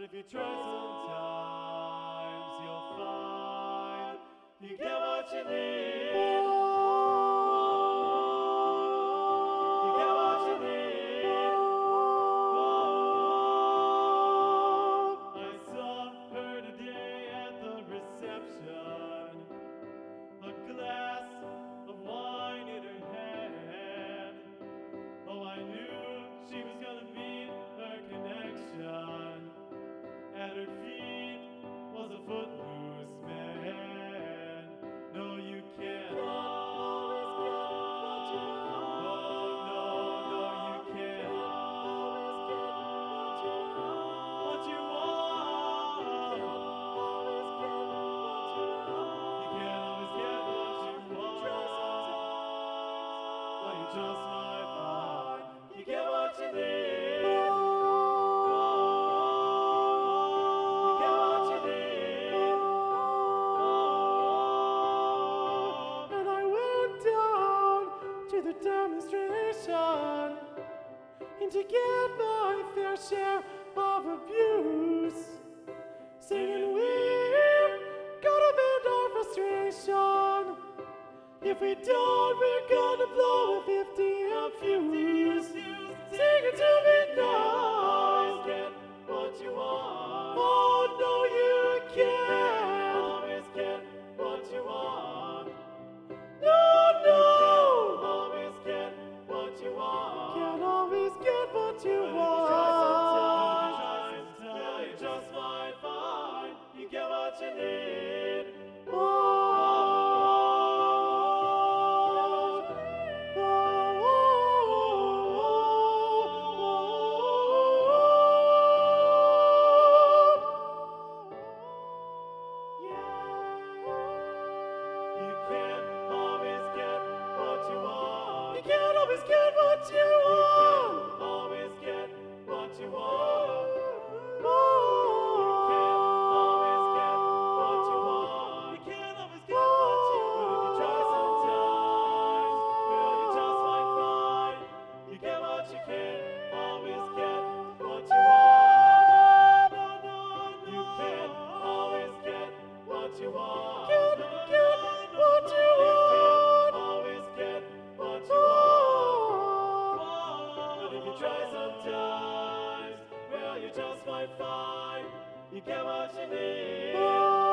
if you try sometimes, you'll find you get what you need. You get what you need. I saw her today at the reception, a glass of wine in her hand. Oh, I knew she was gonna meet her connection. At her feet was a footloose man. No, you can't always get what you want. No, you can't always get what you want. You can't always get what you want. Well, you just might find you get what you need. The demonstration and to get my fair share of abuse, singing we're gonna vent our frustration. If we don't, we're gonna blow a 50-amp fuse. Sing it to me now. Get what you want. Oh no, you can't always get what you want. No. Can't always get what you want. You just might find you get what you need. You can't always get what you want. You can't always get what you want. You can't always get what you want. You can't always get what you want. You can't always get what you want. If you try sometimes, well, you just might find you get what you can't always get what you want. You can't always get what you want. Can't get what you want. Always get what you want. But if you try sometimes, well, you just might find you get what you need.